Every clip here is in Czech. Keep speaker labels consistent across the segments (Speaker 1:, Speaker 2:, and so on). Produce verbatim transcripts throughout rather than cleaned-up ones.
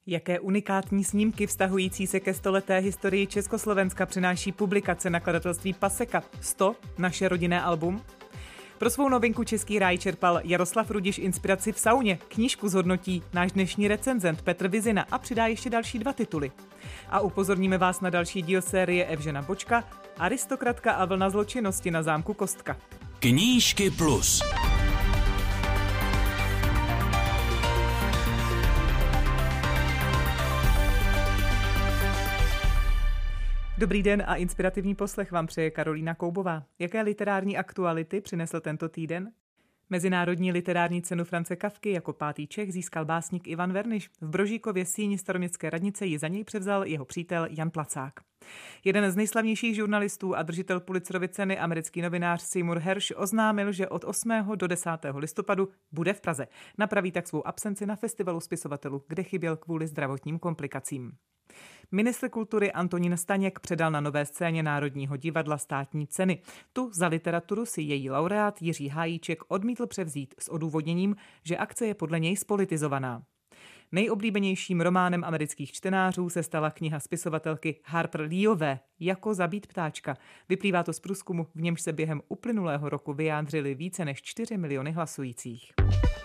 Speaker 1: Jaké unikátní snímky vztahující se ke stoleté historii Československa přináší publikace nakladatelství Paseka sto, naše rodinné album? Pro svou novinku Český ráj čerpal Jaroslav Rudiš inspiraci v sauně. Knížku zhodnotí náš dnešní recenzent Petr Vizina a přidá ještě další dva tituly. A upozorníme vás na další díl série Evžena Bočka, Aristokratka a vlna zločinnosti na zámku Kostka.
Speaker 2: Knížky plus.
Speaker 1: Dobrý den a inspirativní poslech vám přeje Karolína Koubová. Jaké literární aktuality přinesl tento týden? Mezinárodní literární cenu Franze Kafky jako pátý Čech získal básník Ivan Verniš. V Brožíkově síni staroměstské radnice ji za něj převzal jeho přítel Jan Placák. Jeden z nejslavnějších žurnalistů a držitel Pulitzerovy ceny, americký novinář Seymour Hersh, oznámil, že od osmého do desátého listopadu bude v Praze. Napraví tak svou absenci na festivalu spisovatelů, kde chyběl kvůli zdravotním komplikacím. Ministr kultury Antonín Staněk předal na Nové scéně Národního divadla státní ceny. Tu za literaturu si její laureát Jiří Hájíček odmítl převzít s odůvodněním, že akce je podle něj spolitizovaná. Nejoblíbenějším románem amerických čtenářů se stala kniha spisovatelky Harper Leeové Jako zabít ptáčka. Vyplývá to z průzkumu, v němž se během uplynulého roku vyjádřili více než čtyři miliony hlasujících.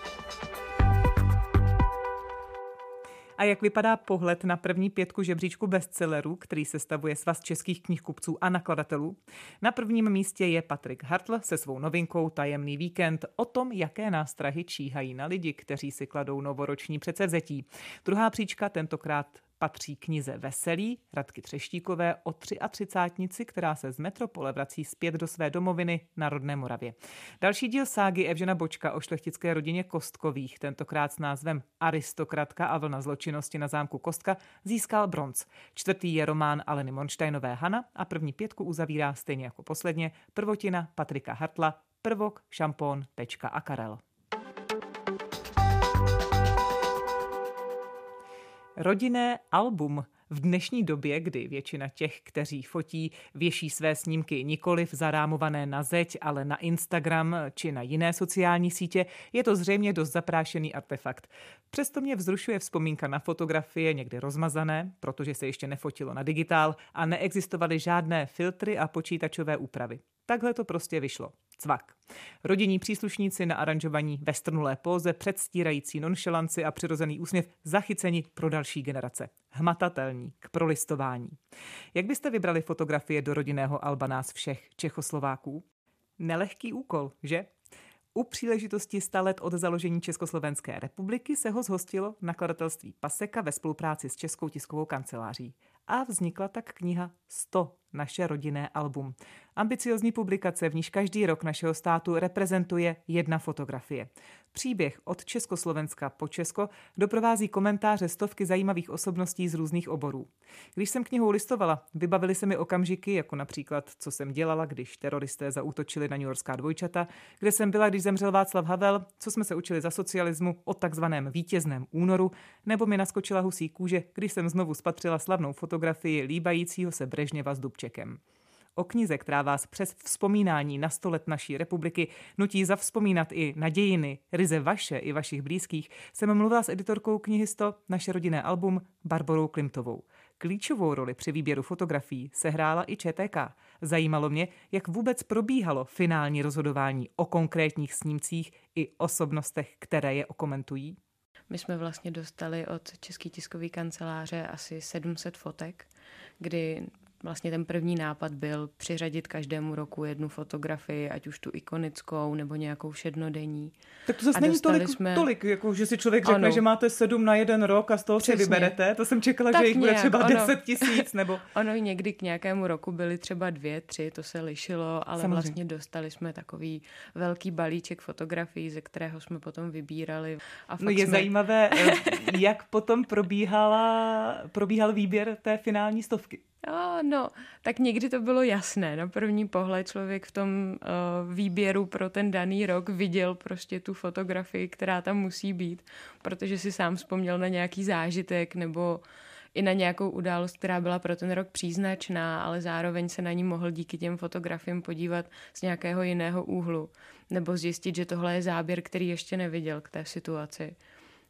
Speaker 1: A jak vypadá pohled na první pětku žebříčku bestsellerů, který sestavuje Svaz českých knihkupců a nakladatelů? Na prvním místě je Patrik Hartl se svou novinkou Tajemný víkend o tom, jaké nástrahy číhají na lidi, kteří si kladou novoroční předsevzetí. Druhá příčka tentokrát patří knize Veselí Radky Třeštíkové o třiatřicátnici, která se z metropole vrací zpět do své domoviny na rodné Moravě. Další díl ságy Evžena Bočka o šlechtické rodině Kostkových, tentokrát s názvem Aristokratka a vlna zločinnosti na zámku Kostka, získal bronz. Čtvrtý je román Aleny Monštejnové Hana a první pětku uzavírá stejně jako posledně prvotina Patrika Hartla Prvok, šampón, tečka a Karel. Rodinné album. V dnešní době, kdy většina těch, kteří fotí, věší své snímky nikoliv zarámované na zeď, ale na Instagram či na jiné sociální sítě, je to zřejmě dost zaprášený artefakt. Přesto mě vzrušuje vzpomínka na fotografie někdy rozmazané, protože se ještě nefotilo na digitál a neexistovaly žádné filtry a počítačové úpravy. Takhle to prostě vyšlo. Cvak. Rodinní příslušníci na aranžovaní ve strnulé póze, předstírající nonšalanci a přirozený úsměv zachyceni pro další generace. Hmatatelní, k prolistování. Jak byste vybrali fotografie do rodinného alba nás všech Čechoslováků? Nelehký úkol, že? U příležitosti sta let od založení Československé republiky se ho zhostilo nakladatelství Paseka ve spolupráci s Českou tiskovou kanceláří. A vznikla tak kniha sto, naše rodinné album. Ambiciózní publikace, v níž každý rok našeho státu reprezentuje jedna fotografie. Příběh od Československa po Česko doprovází komentáře stovky zajímavých osobností z různých oborů. Když jsem knihou listovala, vybavily se mi okamžiky, jako například, co jsem dělala, když teroristé zaútočili na newyorská dvojčata, kde jsem byla, když zemřel Václav Havel, co jsme se učili za socialismu o takzvaném vítězném únoru, nebo mi naskočila husí kůže, když jsem znovu spatřila slavnou fotografii líbajícího se Brežněva s Dubčekem. O knize, která vás přes vzpomínání na sto let naší republiky nutí zavzpomínat i na dějiny, ryze vaše i vašich blízkých, jsem mluvila s editorkou knihy sto, naše rodinné album, Barborou Klimtovou. Klíčovou roli při výběru fotografií sehrála i ČTK. Zajímalo mě, jak vůbec probíhalo finální rozhodování o konkrétních snímcích i osobnostech, které je okomentují.
Speaker 3: My jsme vlastně dostali od České tiskové kanceláře asi sedm set fotek, kdy vlastně ten první nápad byl přiřadit každému roku jednu fotografii, ať už tu ikonickou nebo nějakou všednodenní.
Speaker 1: Tak to zase není tolik, jsme... tolik jako, že si člověk řekne, ano, že máte sedm na jeden rok a z toho si vyberete. To jsem čekala, tak že jich nějak, bude třeba ono, deset tisíc. Nebo...
Speaker 3: Ono někdy k nějakému roku byly třeba dvě, tři, to se lišilo, ale samozřejmě vlastně dostali jsme takový velký balíček fotografií, ze kterého jsme potom vybírali. A
Speaker 1: no je jsme... zajímavé, jak potom probíhala, probíhal výběr té finální stovky.
Speaker 3: No, no, tak někdy to bylo jasné. Na první pohled člověk v tom uh, výběru pro ten daný rok viděl prostě tu fotografii, která tam musí být, protože si sám vzpomněl na nějaký zážitek nebo i na nějakou událost, která byla pro ten rok příznačná, ale zároveň se na ní mohl díky těm fotografiím podívat z nějakého jiného úhlu nebo zjistit, že tohle je záběr, který ještě neviděl k té situaci.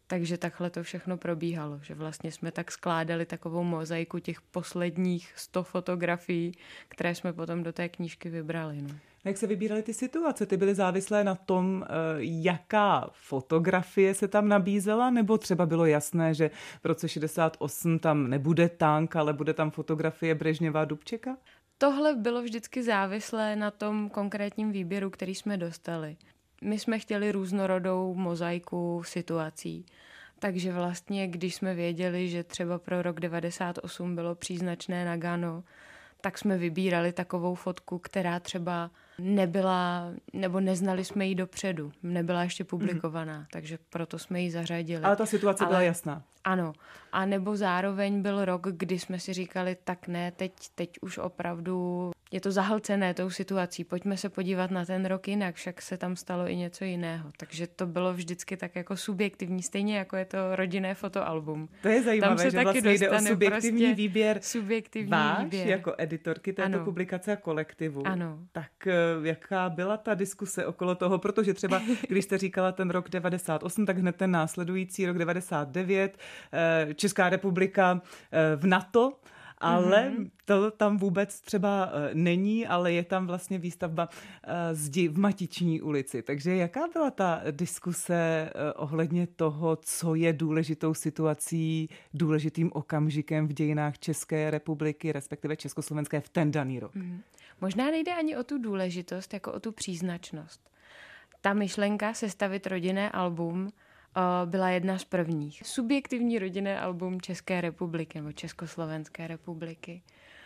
Speaker 3: Takže takhle to všechno probíhalo, že vlastně jsme tak skládali takovou mozaiku těch posledních sto fotografií, které jsme potom do té knížky vybrali. No.
Speaker 1: Jak se vybíraly ty situace? Ty byly závislé na tom, jaká fotografie se tam nabízela, nebo třeba bylo jasné, že v roce šedesát osm tam nebude tank, ale bude tam fotografie Brežněva a Dubčeka?
Speaker 3: Tohle bylo vždycky závislé na tom konkrétním výběru, který jsme dostali. My jsme chtěli různorodou mozaiku situací. Takže vlastně, když jsme věděli, že třeba pro rok devadesát osm bylo příznačné Nagano, tak jsme vybírali takovou fotku, která třeba nebyla, nebo neznali jsme ji dopředu, nebyla ještě publikovaná, mm-hmm. takže proto jsme ji zařadili.
Speaker 1: Ale ta situace
Speaker 3: Ale,
Speaker 1: byla jasná.
Speaker 3: Ano. A nebo zároveň byl rok, kdy jsme si říkali, tak ne, teď, teď už opravdu je to zahlcené tou situací, pojďme se podívat na ten rok jinak, však se tam stalo i něco jiného. Takže to bylo vždycky tak jako subjektivní, stejně jako je to rodinné fotoalbum.
Speaker 1: To je zajímavé, že vlastně jde o subjektivní
Speaker 3: prostě
Speaker 1: výběr
Speaker 3: subjektivní
Speaker 1: váš
Speaker 3: výběr.
Speaker 1: jako editorky této ano. publikace a kolektivu.
Speaker 3: Ano.
Speaker 1: Tak jaká byla ta diskuse okolo toho? Protože třeba, když jste říkala ten rok devadesát osm, tak hned ten následující rok devadesát devět, Česká republika v NATO, ale mm-hmm. to tam vůbec třeba není, ale je tam vlastně výstavba zdi v Matiční ulici. Takže jaká byla ta diskuse ohledně toho, co je důležitou situací, důležitým okamžikem v dějinách České republiky, respektive Československé v ten daný rok? Mm.
Speaker 3: Možná nejde ani o tu důležitost, jako o tu příznačnost. Ta myšlenka sestavit rodinné album byla jedna z prvních. Subjektivní rodinné album České republiky nebo Československé republiky.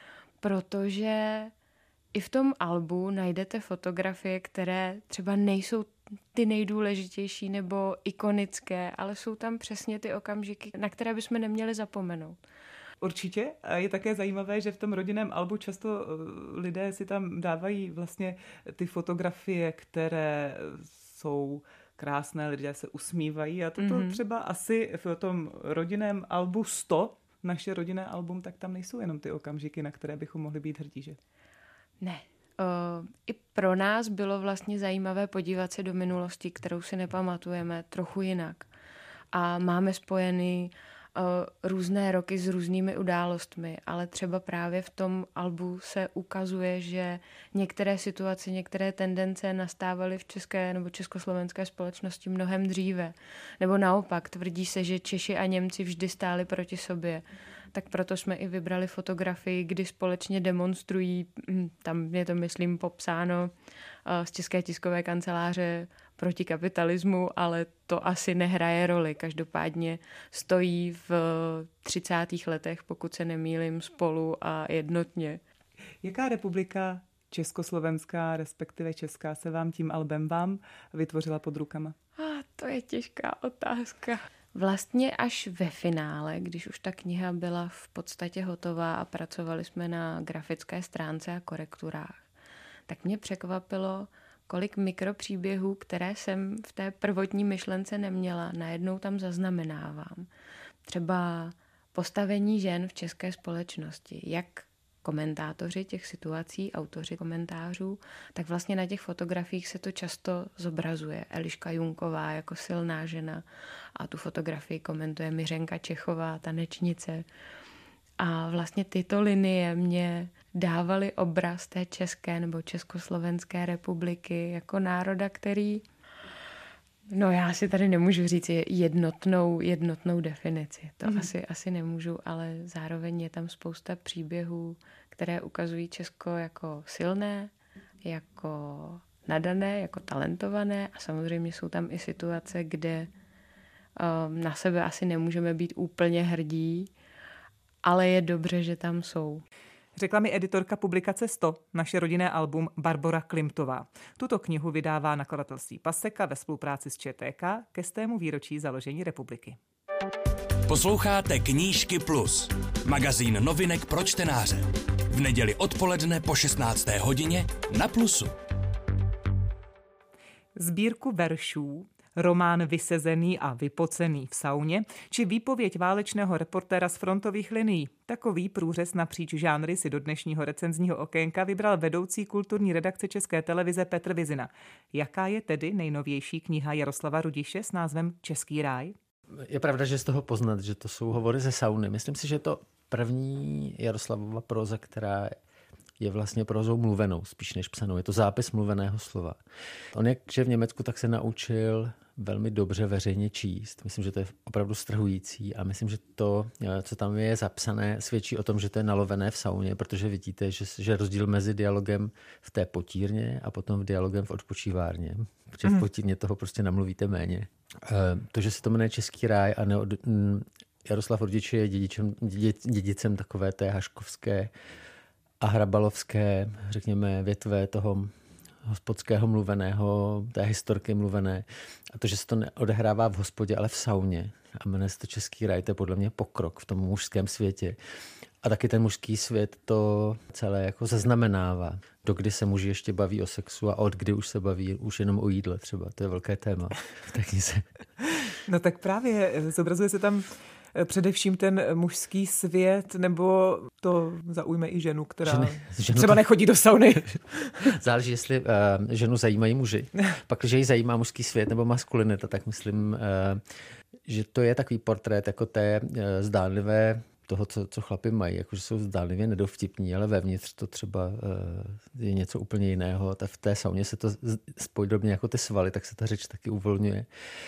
Speaker 3: Protože i v tom albu najdete fotografie, které třeba nejsou ty nejdůležitější nebo ikonické, ale jsou tam přesně ty okamžiky, na které bychom neměli zapomenout.
Speaker 1: Určitě. A je také zajímavé, že v tom rodinném albu často lidé si tam dávají vlastně ty fotografie, které jsou krásné, lidé se usmívají a toto mm-hmm. třeba asi v tom rodinném albu sto, naše rodinné album, tak tam nejsou jenom ty okamžiky, na které bychom mohli být hrdí, že?
Speaker 3: Ne. Uh, I pro nás bylo vlastně zajímavé podívat se do minulosti, kterou si nepamatujeme, trochu jinak. A máme spojený různé roky s různými událostmi, ale třeba právě v tom albu se ukazuje, že některé situace, některé tendence nastávaly v české nebo československé společnosti mnohem dříve. Nebo naopak, tvrdí se, že Češi a Němci vždy stáli proti sobě. Tak proto jsme i vybrali fotografii, kdy společně demonstrují, tam je to, myslím, popsáno z České tiskové kanceláře proti kapitalismu, ale to asi nehraje roli. Každopádně stojí v třicátých letech, pokud se nemýlím, spolu a jednotně.
Speaker 1: Jaká republika československá, respektive česká, se vám tím albem vám vytvořila pod rukama?
Speaker 3: Ah, to je těžká otázka. Vlastně až ve finále, když už ta kniha byla v podstatě hotová a pracovali jsme na grafické stránce a korekturách, tak mě překvapilo, kolik mikropříběhů, které jsem v té prvotní myšlence neměla, najednou tam zaznamenávám. Třeba postavení žen v české společnosti, jak komentátoři těch situací, autoři komentářů, tak vlastně na těch fotografiích se to často zobrazuje. Eliška Junková jako silná žena a tu fotografii komentuje Miřenka Čechová, tanečnice. A vlastně tyto linie mě dávaly obraz té české nebo československé republiky jako národa, který, no já si tady nemůžu říct jednotnou, jednotnou definici. To mm. asi, asi nemůžu, ale zároveň je tam spousta příběhů, které ukazují Česko jako silné, jako nadané, jako talentované a samozřejmě jsou tam i situace, kde um, na sebe asi nemůžeme být úplně hrdí, ale je dobře, že tam jsou.
Speaker 1: Řekla mi editorka publikace sto, naše rodinné album, Barbora Klimtová. Tuto knihu vydává nakladatelství Paseka ve spolupráci s ČTK ke stému výročí založení republiky.
Speaker 2: Posloucháte Knížky Plus, magazín novinek pro čtenáře. V neděli odpoledne po šestnácté hodině na Plusu.
Speaker 1: Sbírku veršů, román Vysezený a vypocený v sauně či výpověď válečného reportéra z frontových linií. Takový průřez napříč žánry si do dnešního recenzního okénka vybral vedoucí kulturní redakce České televize Petr Vizina. Jaká je tedy nejnovější kniha Jaroslava Rudiše s názvem Český ráj?
Speaker 4: Je pravda, že z toho poznat, že to jsou hovory ze sauny. Myslím si, že to první Jaroslavova próza, která je vlastně prózou mluvenou, spíš než psanou. Je to zápis mluveného slova. On, jakže v Německu, tak se naučil velmi dobře veřejně číst. Myslím, že to je opravdu strhující a myslím, že to, co tam je zapsané, svědčí o tom, že to je nalovené v sauně, protože vidíte, že, že rozdíl mezi dialogem v té potírně a potom v dialogem v odpočívárně. Protože v potírně toho prostě namluvíte méně. To, že se to jmenuje Český ráj a neod... Jaroslav Rodič je dědičem, dědi, dědicem takové té haškovské a hrabalovské, řekněme, větve toho hospodského mluveného, té historky mluvené. A to, že se to neodehrává v hospodě, ale v sauně. A jmenuje se to Český ráj, to je podle mě pokrok v tom mužském světě. A taky ten mužský svět to celé jako zaznamenává. Dokdy se muži ještě baví o sexu a od kdy už se baví už jenom o jídle třeba. To je velké téma v té knize.
Speaker 1: No tak právě zobrazuje se tam především ten mužský svět, nebo to zaujme i ženu, která ženy, ženu třeba to... nechodí do sauny.
Speaker 4: Záleží, jestli uh, ženu zajímají muži. Pak, když ji zajímá mužský svět nebo maskulinita, tak myslím, uh, že to je takový portrét jako té uh, zdánlivé toho, co, co chlapi mají, jakože jsou zdánlivě nedovtipní, ale vevnitř to třeba uh, je něco úplně jiného. Ta v té sauně se to podobně jako ty svaly, tak se ta řeč taky uvolňuje.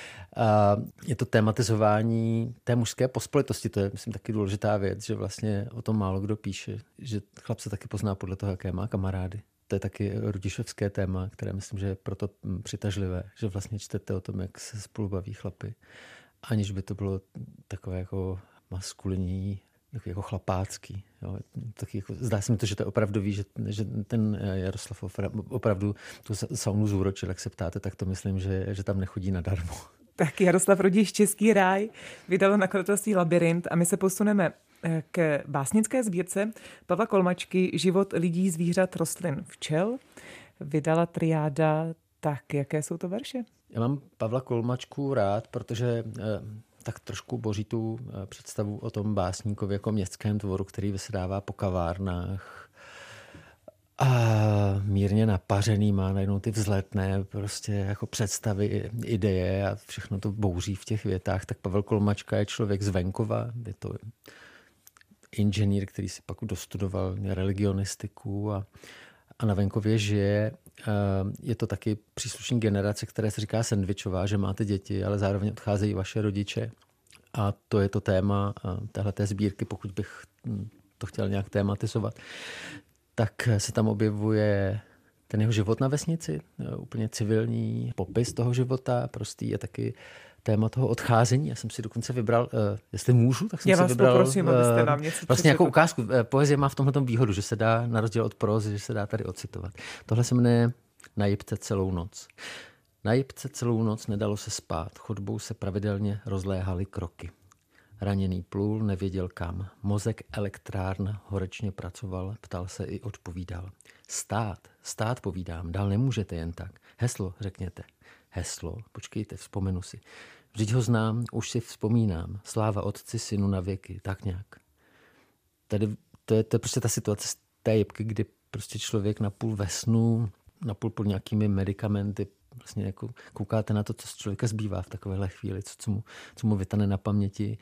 Speaker 4: A je to tématizování té mužské pospolitosti, to je, myslím, taky důležitá věc, že vlastně o tom málo kdo píše, že chlap se taky pozná podle toho, jaké má kamarády. To je taky rudišovské téma, které myslím, že je proto přitažlivé, že vlastně čtete o tom, jak se spolu baví chlapy, aniž by to bylo takové jako maskulinní, jako, jako chlapácký. Jo. Taky jako, zdá se mi to, že to je opravdový, že, že ten Jaroslav opravdu tu saunu zúročil, jak se ptáte, tak to myslím, že, že tam nechodí nadarmo.
Speaker 1: Tak Jaroslav Rodiš Český ráj vydalo nakladatelství Labyrint a my se posuneme k básnické sbírce Pavla Kolmačky Život lidí, zvířat, rostlin, včel. Vydala Triáda. Tak jaké jsou to verše?
Speaker 4: Já mám Pavla Kolmačku rád, protože eh, tak trošku boří tu eh, představu o tom básníkovi jako městském tvoru, který vysedává po kavárnách a mírně napařený, má najednou ty vzletné prostě jako představy, ideje a všechno to bouří v těch větách. Tak Pavel Kolmačka je člověk z venkova, je to inženýr, který si pak dostudoval religionistiku a, a na venkově žije. Je to taky příslušník generace, které se říká sendvičová, že máte děti, ale zároveň odcházejí vaše rodiče. A to je to téma téhleté sbírky, pokud bych to chtěl nějak tématizovat. Tak se tam objevuje ten jeho život na vesnici, úplně civilní popis toho života, prostý je taky téma toho odcházení. Já jsem si dokonce vybral, uh, jestli můžu, tak jsem
Speaker 1: Já
Speaker 4: si
Speaker 1: vás
Speaker 4: vybral
Speaker 1: poprosím, abyste nám něco
Speaker 4: vlastně jako ukázku. Poezie má v tomhletom výhodu, že se dá, na rozdíl od prózy, že se dá tady ocitovat. Tohle se jmenuje Na jipce celou noc. Na jipce celou noc nedalo se spát, chodbou se pravidelně rozléhaly kroky. Raněný plul, nevěděl kam. Mozek elektrárna horečně pracoval, ptal se i odpovídal. Stát, stát povídám, dál nemůžete jen tak. Heslo, řekněte. Heslo, počkejte, vzpomenu si. Vždyť ho znám, už si vzpomínám. Sláva otci, synu na věky, tak nějak. Tady to je, to je prostě ta situace z té jipky, kdy prostě člověk napůl ve snu, napůl pod nějakými medicamenty, vlastně jako koukáte na to, co z člověka zbývá v takovéhle chvíli, co, co, mu, co mu vytane na paměti.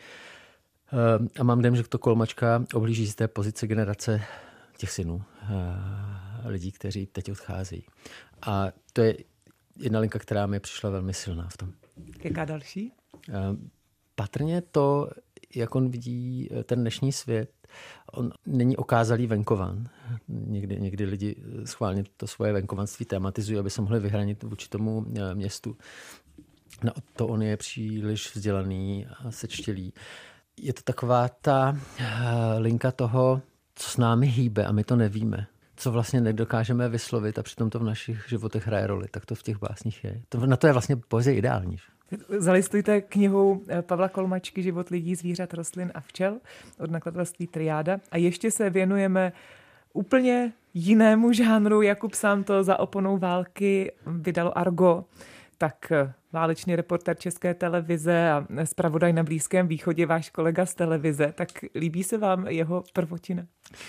Speaker 4: A mám dojem, že to Kolmačka oblíží z té pozice generace těch synů, lidí, kteří teď odcházejí. A to je jedna linka, která mi přišla velmi silná v tom.
Speaker 1: Jaká další?
Speaker 4: Patrně to, jak on vidí ten dnešní svět, on není okázalý venkovan. Někdy, někdy lidi schválně to svoje venkovanství tematizují, aby se mohli vyhranit vůči tomu městu. No, to on je příliš vzdělaný a sečtělý. Je to taková ta linka toho, co s námi hýbe a my to nevíme. Co vlastně nedokážeme vyslovit a přitom to v našich životech hraje roli. Tak to v těch básních je. To, na to je vlastně poezie ideální.
Speaker 1: Zalistujte knihu Pavla Kolmačky Život lidí, zvířat, rostlin a včel od nakladatelství Triáda. A ještě se věnujeme úplně jinému žánru. Jakub sám to za oponou války vydalo Argo. Tak válečný reportér České televize a zpravodaj na Blízkém východě, váš kolega z televize. Tak líbí se vám jeho prvotina?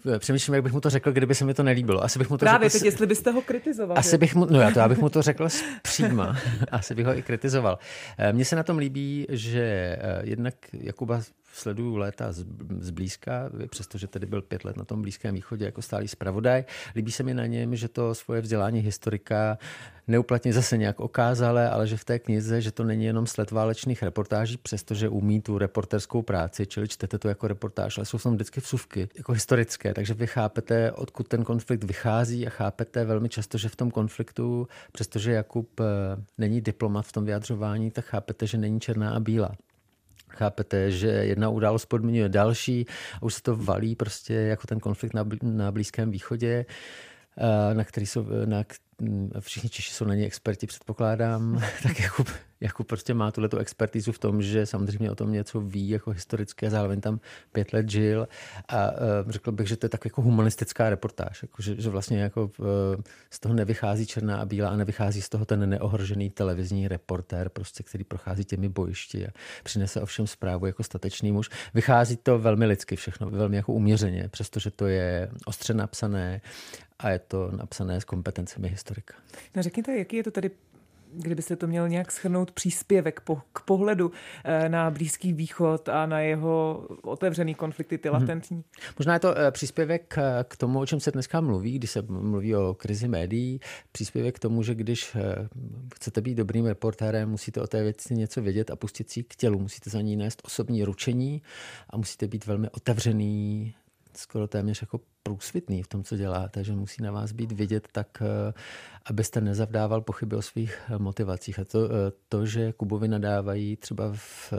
Speaker 4: přemýšlím, jak bych mu to řekl, kdyby se mi to nelíbilo. Asi bych mu to
Speaker 1: Právě
Speaker 4: řekl,
Speaker 1: teď, jestli byste ho kritizoval.
Speaker 4: Asi bych mu, no já to, já bych mu to řekl zpříma. Asi bych ho i kritizoval. Mně se na tom líbí, že jednak Jakuba sleduju léta zblízka, přestože tedy byl pět let na tom Blízkém východě jako stálý zpravodaj. Líbí se mi na něm, že to svoje vzdělání historika neuplatně zase nějak okázale, ale že v té knize, že to není jenom sled válečných reportáží, přestože umí tu reporterskou práci, čili čtete to jako reportáž, ale jsou tam vždycky vsuvky, jako historické, takže vy chápete, odkud ten konflikt vychází a chápete velmi často, že v tom konfliktu, přestože Jakub není diplomat v tom vyjadřování, tak chápete, že není černá a bílá. Chápete, že jedna událost podmiňuje další a už se to valí prostě jako ten konflikt na, na Blízkém východě, na který jsou, na, všichni Češi jsou na něj experti, předpokládám, tak Jakub, Jakub prostě má tuhletu expertizu v tom, že samozřejmě o tom něco ví jako historicky a zároveň tam pět let žil a uh, řekl bych, že to je tak jako humanistická reportáž, jako, že, že vlastně jako, uh, z toho nevychází černá a bílá a nevychází z toho ten neohrožený televizní reportér, prostě, který prochází těmi bojišti a přinese ovšem zprávu jako statečný muž. Vychází to velmi lidsky všechno, velmi jako uměřeně, přestože to je ostře napsané a je to napsané s kompetencemi historika.
Speaker 1: No řekněte, jaký je to tady, kdybyste to měl nějak shrnout, příspěvek po, k pohledu na Blízký východ a na jeho otevřený konflikty, ty latentní?
Speaker 4: Hmm. Možná je to příspěvek k tomu, o čem se dneska mluví, když se mluví o krizi médií, příspěvek k tomu, že když chcete být dobrým reportérem, musíte o té věci něco vědět a pustit si k tělu, musíte za ní nést osobní ručení a musíte být velmi otevřený, skoro téměř jako průsvitný v tom, co děláte, že musí na vás být vidět tak, abyste nezavdával pochyby o svých motivacích. A to, to že Kubovi nadávají třeba v,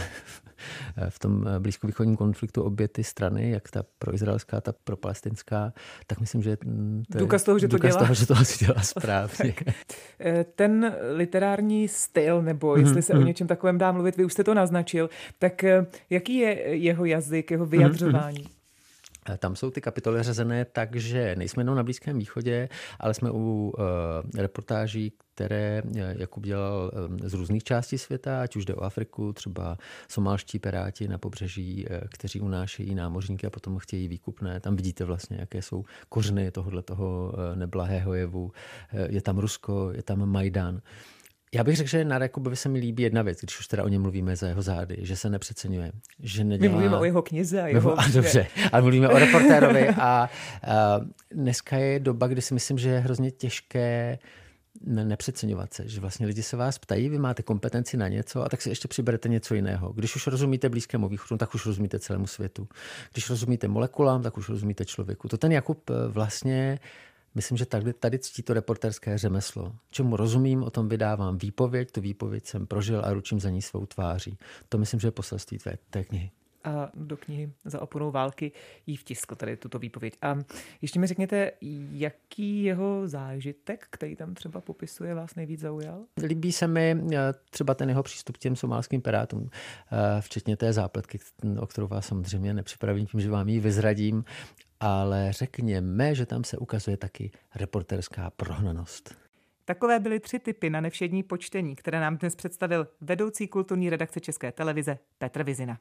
Speaker 4: v tom blízkovýchodním konfliktu obě ty strany, jak ta proizraelská, ta propalestinská, tak myslím, že to
Speaker 1: důkaz toho, že to
Speaker 4: důkaz
Speaker 1: dělá.
Speaker 4: toho, že to asi dělá správně.
Speaker 1: Ten literární styl, nebo jestli se mm-hmm. o něčem takovém dá mluvit, vy už jste to naznačil, tak jaký je jeho jazyk, jeho vyjadřování? Mm-hmm.
Speaker 4: Tam jsou ty kapitoly řazené tak, že nejsme jenom na Blízkém východě, ale jsme u uh, reportáží, které Jakub dělal z různých částí světa, ať už jde o Afriku, třeba somálští piráti na pobřeží, kteří unášejí námořníky a potom chtějí výkupné. Tam vidíte vlastně, jaké jsou kořeny tohoto neblahého jevu. Je tam Rusko, je tam Majdan. Já bych řekl, že na Jakubovi se mi líbí jedna věc, když už teda o něm mluvíme za jeho zády, že se nepřeceňuje. Že nedělá...
Speaker 1: My mluvíme o jeho knize a jeho...
Speaker 4: A dobře, ale mluvíme o reportérovi a, a dneska je doba, kdy si myslím, že je hrozně těžké nepřeceňovat se, že vlastně lidi se vás ptají, vy máte kompetenci na něco a tak si ještě přiberete něco jiného. Když už rozumíte Blízkému východu, tak už rozumíte celému světu. Když rozumíte molekulám, tak už rozumíte člověku. To ten Jakub vlastně... Myslím, že tady, tady ctí to reportérské řemeslo. Čemu rozumím, o tom vydávám výpověď, tu výpověď jsem prožil a ručím za ní svou tváří. To myslím, že je poselství té, té knihy.
Speaker 1: A do knihy Za oponou války jí vtiskl tady tuto výpověď. A ještě mi řekněte, jaký jeho zážitek, který tam třeba popisuje, vás nejvíc zaujal?
Speaker 4: Líbí se mi třeba ten jeho přístup k těm somálským pirátům, včetně té zápletky, o kterou vás samozřejmě nepřipravím tím, že vám ji vyzradím, ale řekněme, že tam se ukazuje taky reportérská prohnanost.
Speaker 1: Takové byly tři tipy na nevšední počtení, které nám dnes představil vedoucí kulturní redakce České televize Petr Vizina.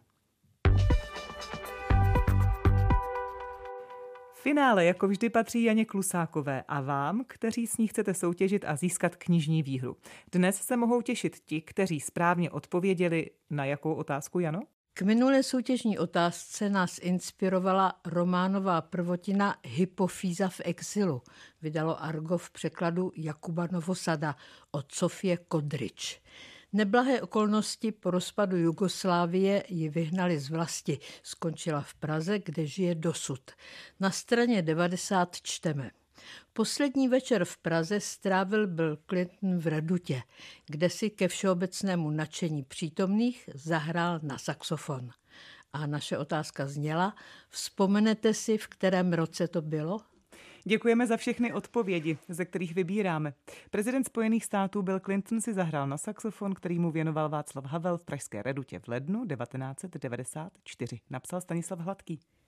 Speaker 1: Finále jako vždy patří Janě Klusákové a vám, kteří s ní chcete soutěžit a získat knižní výhru. Dnes se mohou těšit ti, kteří správně odpověděli na jakou otázku, Jano?
Speaker 5: K minulé soutěžní otázce nás inspirovala románová prvotina Hypofýza v exilu. Vydalo Argo v překladu Jakuba Novosada od Sofie Kodrič. Neblahé okolnosti po rozpadu Jugoslávie ji vyhnali z vlasti. Skončila v Praze, kde žije dosud. Na straně devadesát čteme. Poslední večer v Praze strávil Bill Clinton v Redutě, kde si ke všeobecnému nadšení přítomných zahrál na saxofon. A naše otázka zněla, vzpomenete si, v kterém roce to bylo?
Speaker 1: Děkujeme za všechny odpovědi, ze kterých vybíráme. Prezident Spojených států Bill Clinton si zahrál na saxofon, který mu věnoval Václav Havel v pražské Redutě v lednu devatenáct set devadesát čtyři, napsal Stanislav Hladký.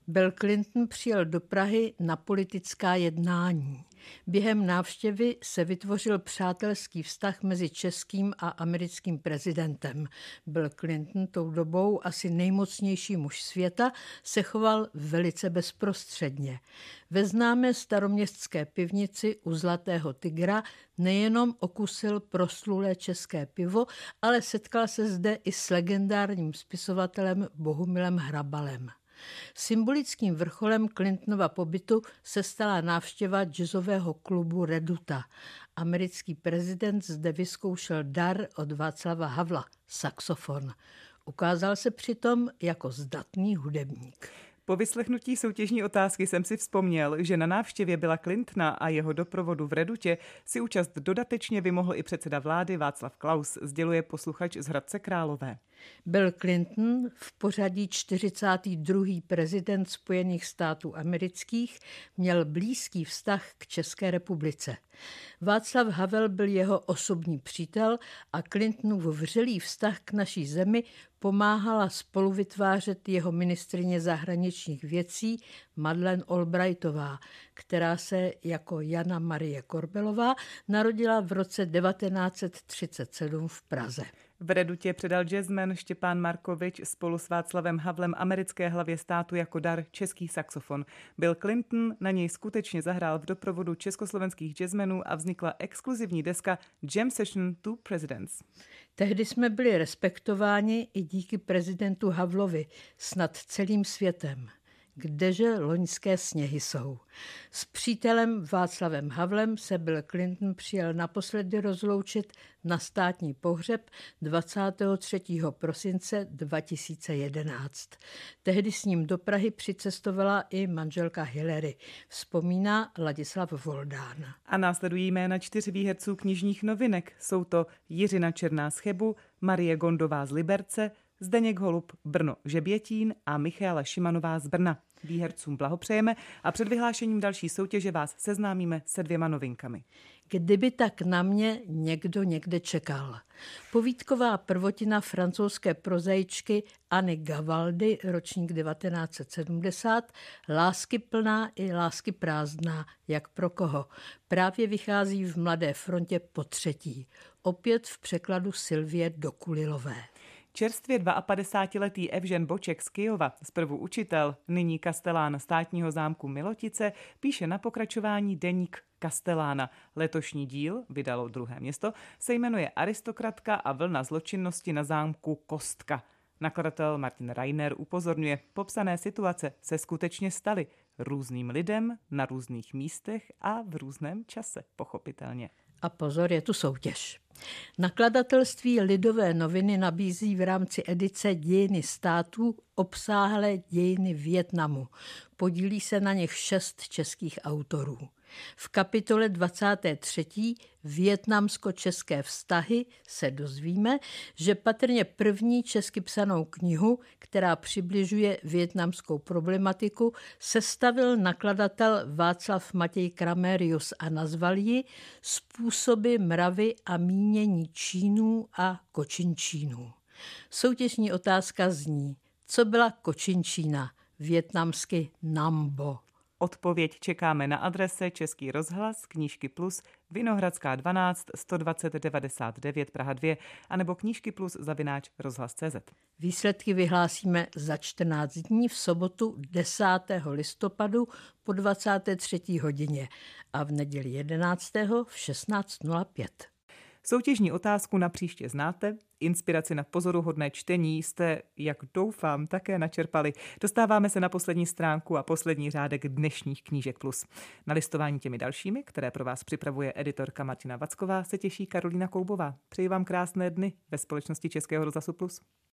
Speaker 5: Bill Clinton přijel do Prahy na politická jednání. Během návštěvy se vytvořil přátelský vztah mezi českým a americkým prezidentem. Bill Clinton, tou dobou asi nejmocnější muž světa, se choval velice bezprostředně. Ve známé staroměstské pivnici u Zlatého tygra nejenom okusil proslulé české pivo, ale setkal se zde i s legendárním spisovatelem Bohumilem Hrabalem. Symbolickým vrcholem Clintonova pobytu se stala návštěva jazzového klubu Reduta. Americký prezident zde vyzkoušel dar od Václava Havla, saxofon. Ukázal se přitom jako zdatný hudebník.
Speaker 1: Po vyslechnutí soutěžní otázky jsem si vzpomněl, že na návštěvě Billa Clintona a jeho doprovodu v Redutě si účast dodatečně vymohl i předseda vlády Václav Klaus, sděluje posluchač z Hradce Králové.
Speaker 5: Bill Clinton, v pořadí čtyřicátý druhý prezident Spojených států amerických, měl blízký vztah k České republice. Václav Havel byl jeho osobní přítel a Clintonův vřelý vztah k naší zemi pomáhala spoluvytvářet jeho ministryně zahraničních věcí Madeleine Albrightová, která se jako Jana Marie Korbelová narodila v roce devatenáct set třicet sedm v Praze.
Speaker 1: V Redutě předal jazzman Štěpán Markovič spolu s Václavem Havlem americké hlavě státu jako dar český saxofon. Bill Clinton na něj skutečně zahrál v doprovodu československých jazzmenů a vznikla exkluzivní deska Jam Session Two Presidents.
Speaker 5: Tehdy jsme byli respektováni i díky prezidentu Havlovi, snad celým světem. Kdeže loňské sněhy jsou. S přítelem Václavem Havlem se Bill Clinton přijel naposledy rozloučit na státní pohřeb dvacátého třetího prosince dva tisíce jedenáct. Tehdy s ním do Prahy přicestovala i manželka Hillary, vzpomíná Ladislav Voldán.
Speaker 1: A následují jména čtyř výherců knižních novinek. Jsou to Jiřina Černá z Chebu, Marie Gondová z Liberce, Zdeněk Holub Brno Žebětín a Michaela Šimanová z Brna. Výhercům blahopřejeme a před vyhlášením další soutěže vás seznámíme se dvěma novinkami.
Speaker 5: Kdyby tak na mě někdo někde čekal. Povídková prvotina francouzské prozaičky Anny Gavaldy, ročník devatenáct set sedmdesát, Láskyplná i lásky prázdná, jak pro koho, právě vychází v Mladé frontě po třetí. Opět v překladu Sylvie Dokulilové.
Speaker 1: Čerstvě padesátidvouletý Evžen Boček z Kyjova, zprvu učitel, nyní kastelán státního zámku Milotice, píše na pokračování deník Kastelána. Letošní díl, vydalo Druhé město, se jmenuje Aristokratka a vlna zločinnosti na zámku Kostka. Nakladatel Martin Reiner upozorňuje, popsané situace se skutečně staly různým lidem na různých místech a v různém čase, pochopitelně.
Speaker 5: A pozor, je tu soutěž. Nakladatelství Lidové noviny nabízí v rámci edice Dějiny států obsáhlé dějiny Vietnamu. Podílí se na nich šest českých autorů. V kapitole dvacáté třetí Vietnamsko-české vztahy se dozvíme, že patrně první česky psanou knihu, která přibližuje vietnamskou problematiku, sestavil nakladatel Václav Matěj Kramérius a nazval ji Způsoby, mravy a mínění Čínů a Kočinčínů. Soutěžní otázka zní, co byla Kočinčína, vietnamsky Nambo.
Speaker 1: Odpověď čekáme na adrese Český rozhlas, Knížky Plus, Vinohradská dvanáct, sto dvacet devadesát devět Praha dva, anebo Knížky Plus zavináč rozhlas tečka cé zet.
Speaker 5: Výsledky vyhlásíme za čtrnáct dní v sobotu desátého listopadu po dvacáté třetí hodině a v neděli jedenáctého v šestnáct nula pět.
Speaker 1: Soutěžní otázku na příště znáte, inspiraci na pozoruhodné čtení jste, jak doufám, také načerpali. Dostáváme se na poslední stránku a poslední řádek dnešních Knížek Plus. Na listování těmi dalšími, které pro vás připravuje editorka Martina Vacková, se těší Karolína Koubová. Přeji vám krásné dny ve společnosti Českého rozhlasu Plus.